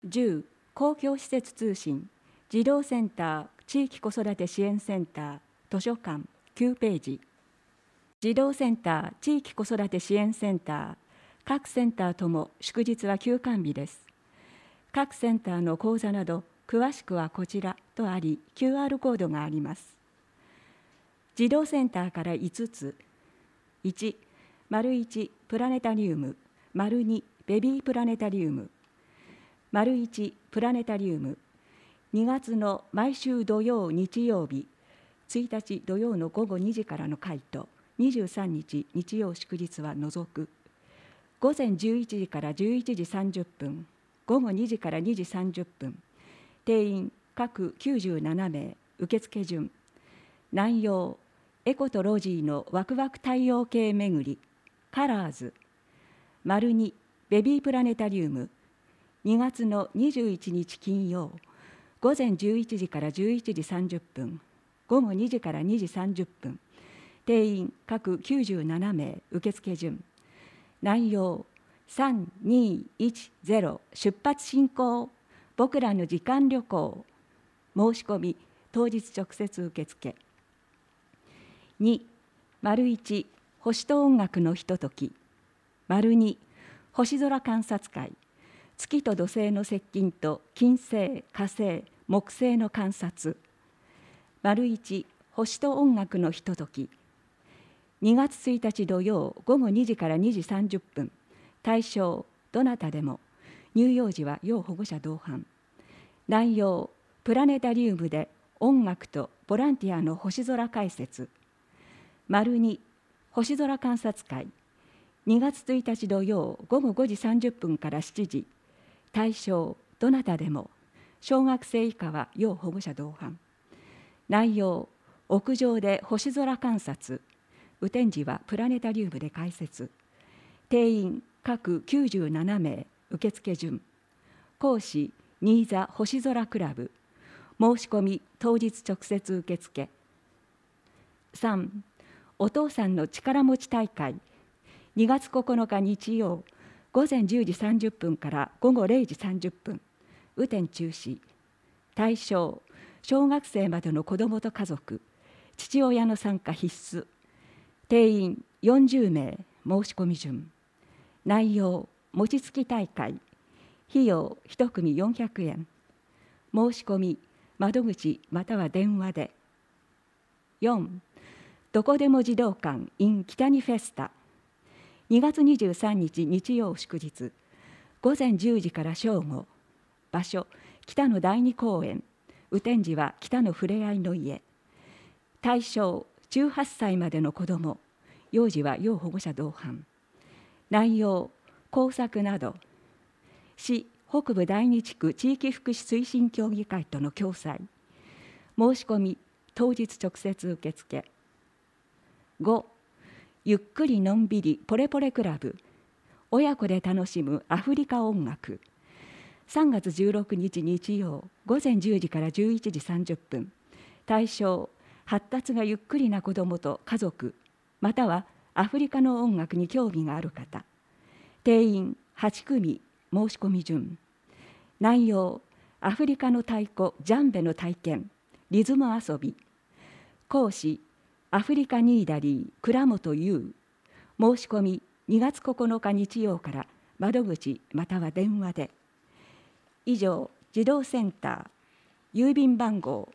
10公共施設通信児童センター地域子育て支援センター図書館9ページ。児童センター地域子育て支援センター各センターとも祝日は休館日です。各センターの講座など詳しくはこちらとあり QR コードがあります。児童センターから5つ。1、1プラネタリウム、2ベビープラネタリウム、1プラネタリウム、2月の毎週土曜日曜日、1日土曜の午後2時からの回と23日日曜祝日は除く、午前11時から11時30分、午後2時から2時30分、定員各97名、受付順。内容、エコとロジーのワクワク太陽系巡り、カラーズ。2ベビープラネタリウム、2月の21日金曜、午前11時から11時30分、午後2時から2時30分、定員各97名、受付順。内容、3210出発進行、僕らの時間旅行。申し込み、当日直接受付。2、1星と音楽のひととき。2星空観察会。月と土星の接近と金星、火星、木星の観察。1星と音楽のひととき。2月1日土曜午後2時から2時30分。対象、どなたでも。乳幼児は要保護者同伴。内容、プラネタリウムで音楽とボランティアの星空解説。2星空観察会。2月1日土曜午後5時30分から7時。対象、どなたでも。小学生以下は要保護者同伴。内容、屋上で星空観察。雨天時はプラネタリウムで解説。定員各97名、受付順。講師、新座星空クラブ。申し込み、当日直接受付。3、お父さんの力持ち大会。2月9日日曜、午前10時30分から午後0時30分。雨天中止。対象、小学生までの子どもと家族。父親の参加必須。定員40名、申し込み順。内容、餅つき大会。費用1組400円。申し込み、窓口または電話で。4、どこでも児童館 in 北にフェスタ。2月23日日曜祝日。午前10時から正午。場所、北の第二公園。雨天時は北のふれあいの家。対象、18歳までの子ども。幼児は要保護者同伴。内容、工作など。市北部第二地区地域福祉推進協議会との共催。申し込み、当日直接受付。5、ゆっくりのんびりポレポレクラブ。親子で楽しむアフリカ音楽。3月16日日曜、午前10時から11時30分。対象、発達がゆっくりな子どもと家族、またはアフリカの音楽に興味がある方。定員8組、申し込み順。内容、アフリカの太鼓ジャンベの体験、リズム遊び。講師、アフリカニーダリー倉本優。申し込み2月9日日曜から窓口または電話で。以上、児童センター、郵便番号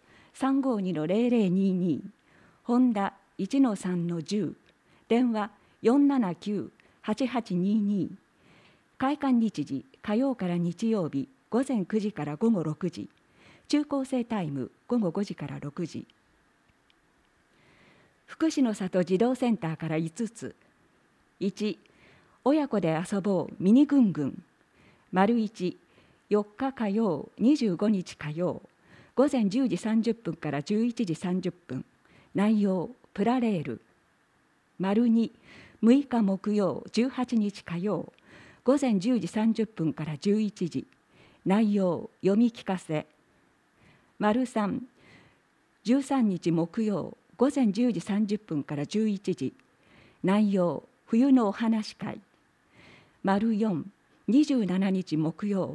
352-0022、本田 1-3-10、電話 479-8822、開館日時、火曜から日曜日、午前9時から午後6時、中高生タイム、午後5時から6時。福祉の里児童センターから5つ。1、親子で遊ぼうミニぐんぐん。1、4日火曜、25日火曜、午前10時30分から11時30分。内容、プラレール。2、6日木曜、18日火曜、午前10時30分から11時。内容、読み聞かせ。3、13日木曜、午前10時30分から11時。内容、冬のお話会。4、27日木曜、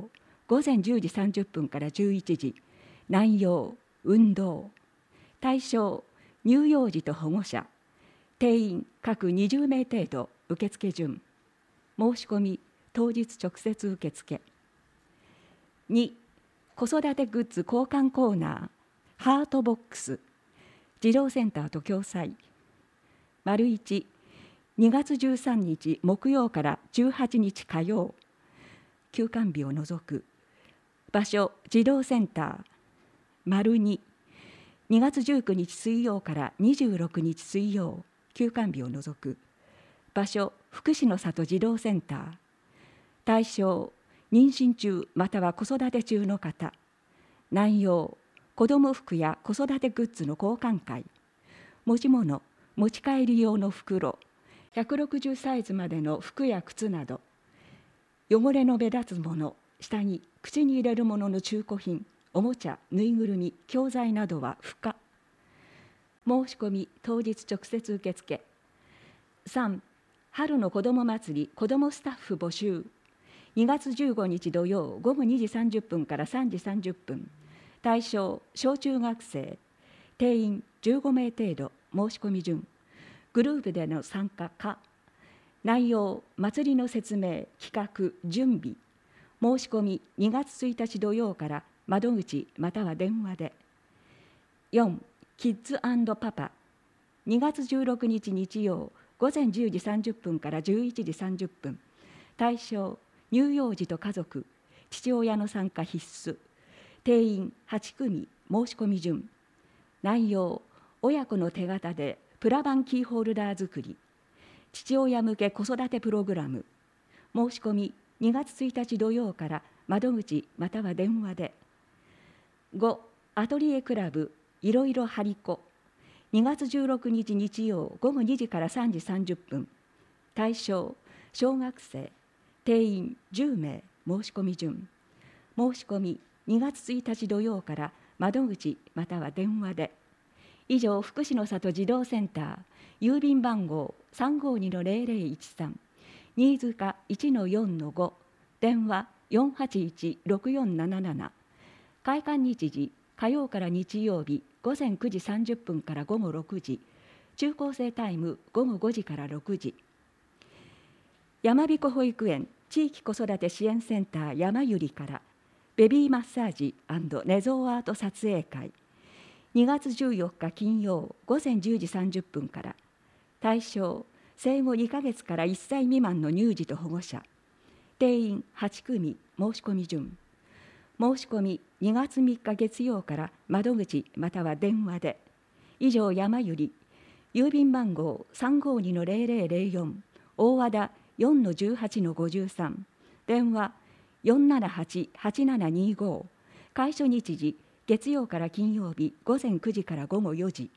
午前10時30分から11時、内容、運動。対象、乳幼児と保護者。定員各20名程度、受付順。申し込み、当日直接受付。2、子育てグッズ交換コーナー、ハートボックス。児童センターと共催。1、2月13日木曜から18日火曜。休館日を除く。場所、児童センター。2、2月19日水曜から26日水曜。休館日を除く。場所、福祉の里児童センター。対象、妊娠中または子育て中の方。内容、子ども服や子育てグッズの交換会。持ち物、持ち帰り用の袋、160サイズまでの服や靴など、汚れの目立つもの、下着、口に入れるものの中古品、おもちゃ、ぬいぐるみ、教材などは不可。申し込み、当日直接受付。3、春の子ども祭り子どもスタッフ募集。2月15日土曜午後2時30分から3時30分。対象、小中学生。定員15名程度。申し込み順。グループでの参加可。内容、祭りの説明、企画、準備。申し込み2月1日土曜から窓口または電話で。4、キッズ&パパ。2月16日日曜午前10時30分から11時30分。対象、乳幼児と家族、父親の参加必須。定員8組、申し込み順。内容、親子の手形でプラ板キーホルダー作り。父親向け子育てプログラム。申し込み2月1日土曜から窓口または電話で。5、アトリエクラブいろいろ張り子。2月16日日曜午後2時から3時30分。対象、小学生。定員10名、申し込み順。申し込み2月1日土曜から窓口または電話で。以上、福祉の里児童センター、郵便番号 352-0013、新塚 1-4-5、電話 481-6477。開館日時、火曜から日曜日午前9時30分から午後6時、中高生タイム午後5時から6時。山彦保育園地域子育て支援センター山ゆりからベビーマッサージ&寝相アート撮影会。2月14日金曜午前10時30分から。対象、生後2ヶ月から1歳未満の乳児と保護者。定員8組、申し込み順。申し込み2月3日月曜から窓口または電話で。以上、山ゆり。郵便番号 352-0004、大和田 4-18-53、電話 478-8725。開所日時、月曜から金曜日午前9時から午後4時。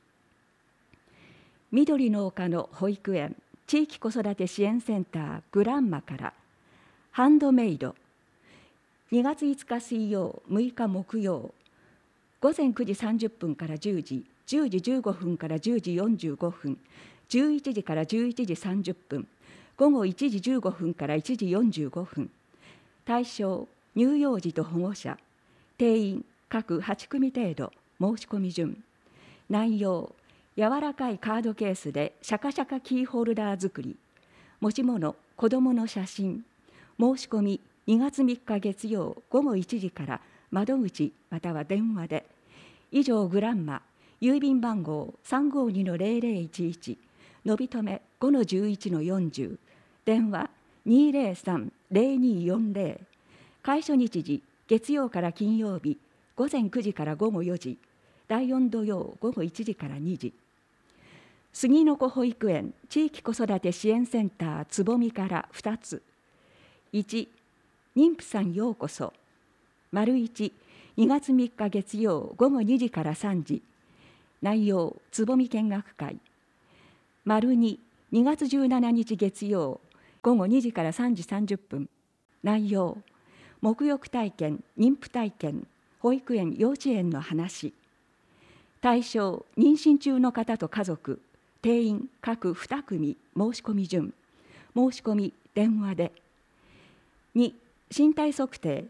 緑の丘の保育園地域子育て支援センターグランマからハンドメイド。2月5日水曜6日木曜午前9時30分から10時、10時15分から10時45分、11時から11時30分、午後1時15分から1時45分。対象、乳幼児と保護者。定員各8組程度。申し込み順。内容、柔らかいカードケースでシャカシャカキーホルダー作り。持ち物、子どもの写真。申し込み2月3日月曜午後1時から窓口または電話で。以上、グランマ。郵便番号 352-0011、のびとめ 5-11-40、電話 203-0240。開所日時、月曜から金曜日午前9時から午後4時、第4土曜午後1時から2時。杉の子保育園地域子育て支援センターつぼみから2つ。1、妊婦さんようこそ。1、2月3日月曜午後2時から3時。内容、つぼみ見学会。2、2月17日月曜午後2時から3時30分。内容、沐浴体験、妊婦体験、保育園幼稚園の話。対象、妊娠中の方と家族。定員各2組、申し込み順。申し込み電話で。2、身体測定。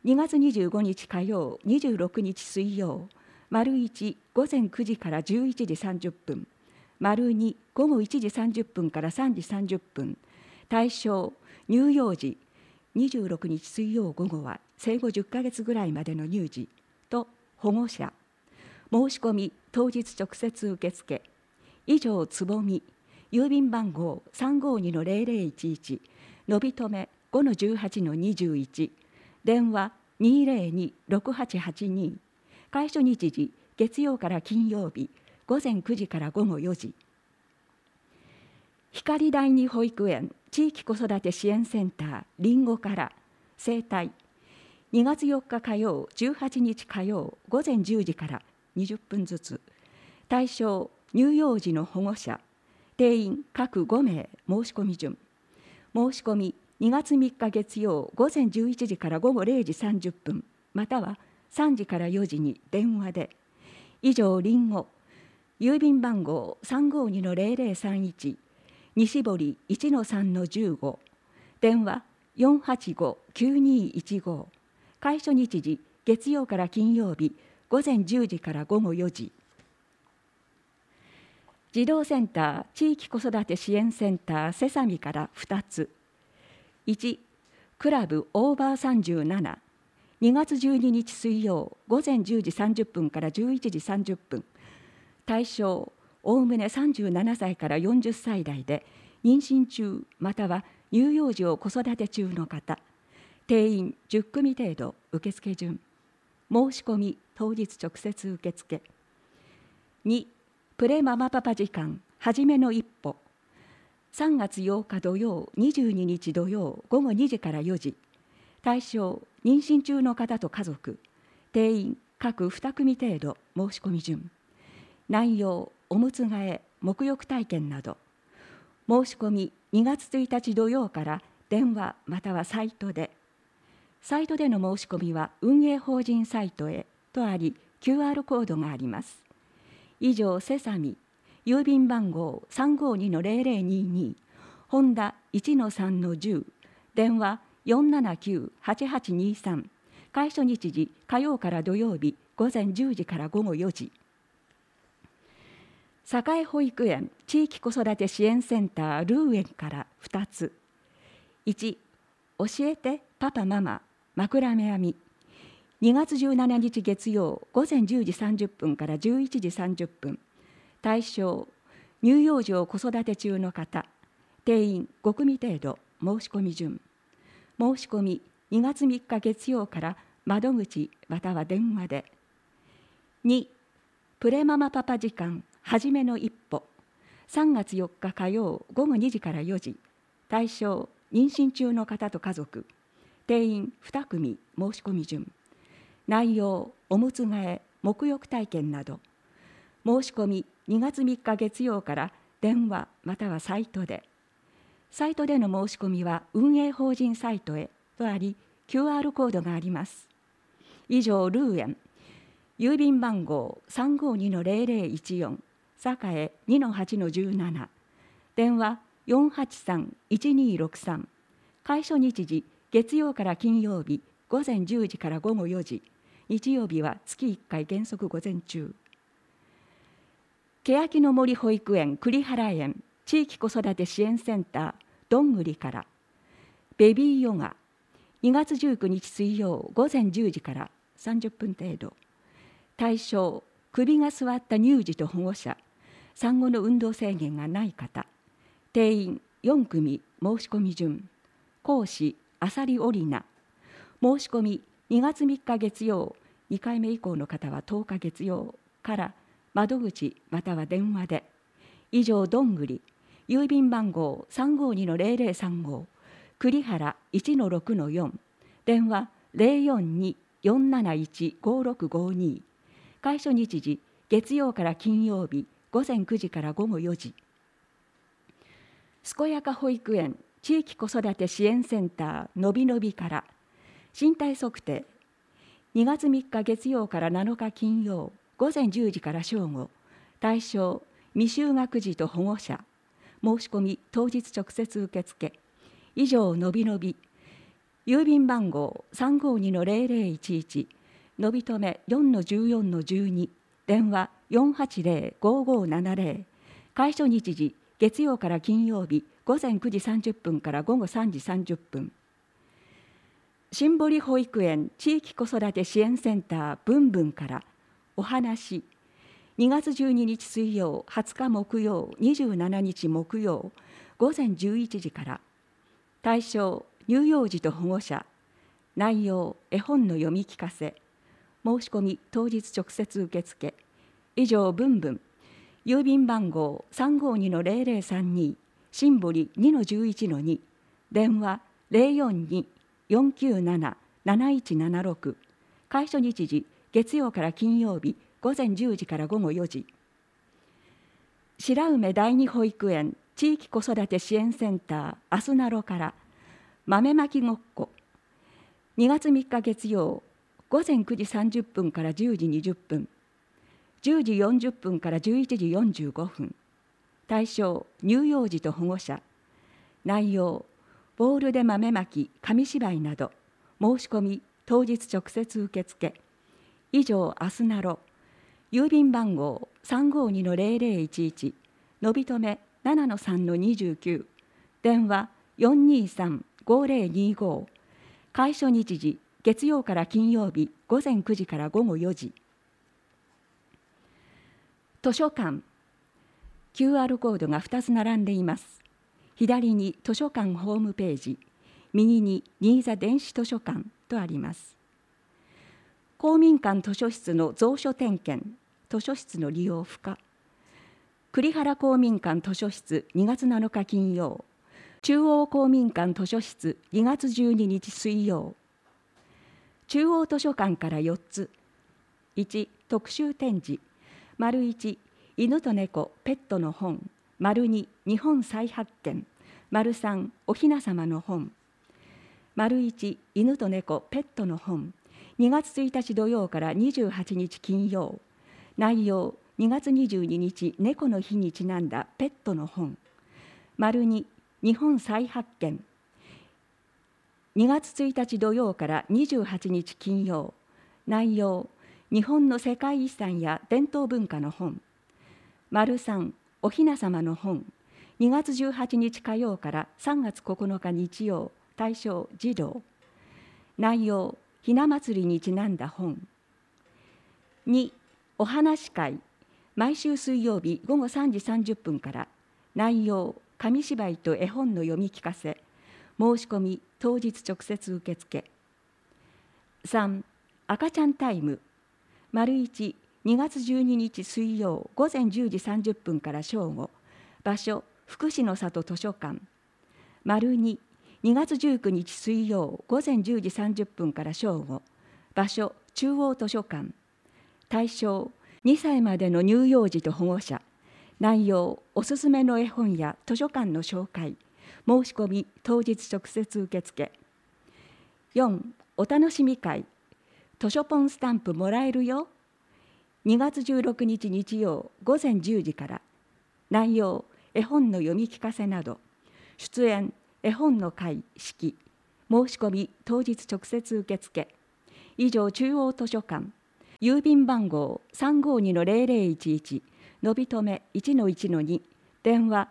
2月25日火曜、26日水曜、丸1午前9時から11時30分、丸2午後1時30分から3時30分、対象乳幼児、26日水曜午後は生後10ヶ月ぐらいまでの乳児と保護者、申し込み当日直接受付、以上つぼみ、郵便番号 352-0011、のびとめ 5-18-21、電話 202-6882、開所日時月曜から金曜日午前9時から午後4時。光第二保育園地域子育て支援センターりんごから生態、2月4日火曜、18日火曜午前10時から20分ずつ、対象乳幼児の保護者、定員各5名、申し込み順。申し込み2月3日月曜午前11時から午後0時30分、または3時から4時に電話で。以上りんご、郵便番号 352-0031、西堀 1-3-15、電話 485-9215、開所日時月曜から金曜日午前10時から午後4時。児童センター地域子育て支援センターセサミから2つ。1、クラブオーバー37、2月12日水曜午前10時30分から11時30分、対象おおむね37歳から40歳代で妊娠中または乳幼児を子育て中の方、定員10組程度、受付順。申し込み当日直接受付。2、プレママパパ時間はじめの一歩、3月8日土曜、22日土曜午後2時から4時、対象妊娠中の方と家族、定員各2組程度、申し込み順。内容おむつ替え、沐浴体験など。申し込み2月1日土曜から電話またはサイトで。サイトでの申し込みは運営法人サイトへとあり QR コードがあります。以上セサミ、郵便番号 352-0022、ホンダ 1-3-10、電話 479-8823、開所日時火曜から土曜日午前10時から午後4時。栄保育園地域子育て支援センタールーエンから2つ。1、教えてパパママ枕目編み、2月17日月曜午前10時30分から11時30分、対象乳幼児を子育て中の方、定員5組程度、申し込み順。申し込み2月3日月曜から窓口または電話で。2、プレママパパ時間はじめの一歩、3月4日火曜午後2時から4時、対象妊娠中の方と家族、定員2組、申し込み順。内容おむつ替え、沐浴体験など。申し込み2月3日月曜から電話またはサイトで。サイトでの申し込みは運営法人サイトへとあり QR コードがあります。以上ルーエン、郵便番号 352-0014、栄 2-8-17、電話 483-1263、開所日時月曜から金曜日午前10時から午後4時、日曜日は月1回原則午前中。欅の森保育園栗原園地域子育て支援センターどんぐりからベビーヨガ、2月19日水曜午前10時から30分程度、対象首が座った乳児と保護者、産後の運動制限がない方、定員4組、申し込み順。講師あさりオリナ、申し込み2月3日月曜、2回目以降の方は10日月曜から窓口または電話で。以上どんぐり、郵便番号 352-0035、栗原 1-6-4、電話 042-471-5652、開所日時月曜から金曜日午前9時から午後4時。健やか保育園地域子育て支援センターのびのびから身体測定、2月3日月曜から7日金曜午前10時から正午、対象未就学児と保護者、申し込み当日直接受付。以上のびのび、 郵便番号 352-0011 のびとめ 4-14-12 電話 480-5570 開所日時月曜から金曜日午前9時30分から午後3時30分。新堀保育園地域子育て支援センターぶんぶんからお話2月12日水曜20日木曜27日木曜午前11時から。対象乳幼児と保護者。内容絵本の読み聞かせ。申し込み当日直接受付。以上ぶんぶん。郵便番号 352-0032 新堀 2-11-2 電話 042-497-7176 開所日時月曜から金曜日午前10時から午後4時。白梅第二保育園地域子育て支援センターあすなろから豆まきごっこ。2月3日月曜午前9時30分から10時20分、10時40分から11時45分。対象乳幼児と保護者。内容ボールで豆まき紙芝居など。申し込み当日直接受付。以上あすなろ。郵便番号 352-0011 のびとめ 7-3-29 電話 423-5025 開所日時月曜から金曜日午前9時から午後4時。図書館 QR コードが2つ並んでいます。左に図書館ホームページ、右に新座電子図書館とあります。公民館図書室の蔵書点検、図書室の利用不可。栗原公民館図書室2月7日金曜、中央公民館図書室2月12日水曜。中央図書館から4つ。1、特集展示。丸1、犬と猫ペットの本。丸2、日本再発見。丸3、おひなさまの本。丸1、犬と猫ペットの本。2月1日土曜から28日金曜。内容2月22日猫の日にちなんだペットの本。丸2、日本再発見。2月1日土曜から28日金曜。内容日本の世界遺産や伝統文化の本。丸3、おひなさまの本。2月18日火曜から3月9日日曜。対象児童。内容ひな祭りにちなんだ本。2、お話会。毎週水曜日午後3時30分から。内容紙芝居と絵本の読み聞かせ。申し込み当日直接受付。3、赤ちゃんタイム。丸1、2月12日水曜午前10時30分から正午。場所福祉の里図書館。丸2、2月19日水曜午前10時30分から正午。場所中央図書館。対象2歳までの乳幼児と保護者。内容おすすめの絵本や図書館の紹介。申し込み当日直接受付。4、お楽しみ会。図書ポンスタンプもらえるよ。2月16日日曜午前10時から。内容絵本の読み聞かせなど。出演絵本の会式。申し込み当日直接受付。以上中央図書館。郵便番号 352-0011 のびとめ 1-1-2 電話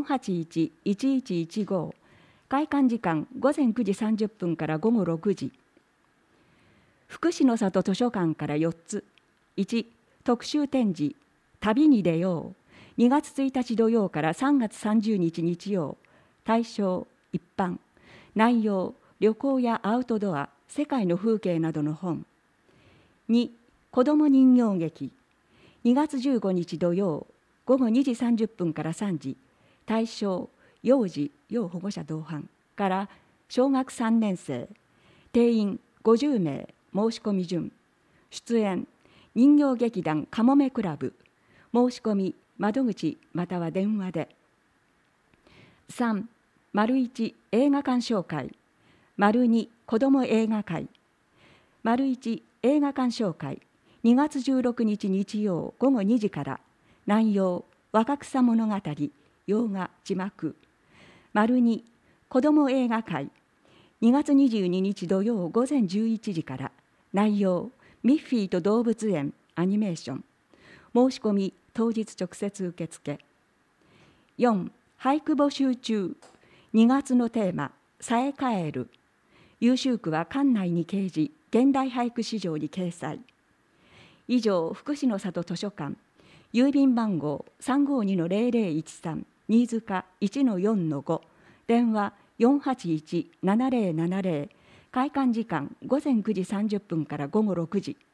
481-1115 開館時間午前9時30分から午後6時。福祉の里図書館から4つ。1、特集展示旅に出よう。2月1日土曜から3月30日日曜。対象一般。内容旅行やアウトドア、世界の風景などの本。2、子ども人形劇。2月15日土曜午後2時30分から3時。対象幼児・要保護者同伴から小学3年生。定員50名。申し込み順。出演人形劇団かもめクラブ。申し込み窓口または電話で。3、丸1映画鑑賞会。丸2子ども映画会。丸1映画鑑賞会。2月16日日曜午後2時から。内容若草物語、洋画字幕。丸2子ども映画会。 2月22日土曜午前11時から。内容、ミッフィーと動物園アニメーション。申し込み当日直接受付。4、俳句募集中。2月のテーマ、さえかえる。優秀句は館内に掲示、現代俳句市場に掲載。以上、福祉の里図書館、郵便番号 352-0013 新塚 1-4-5、電話 481-7070、開館時間午前9時30分から午後6時。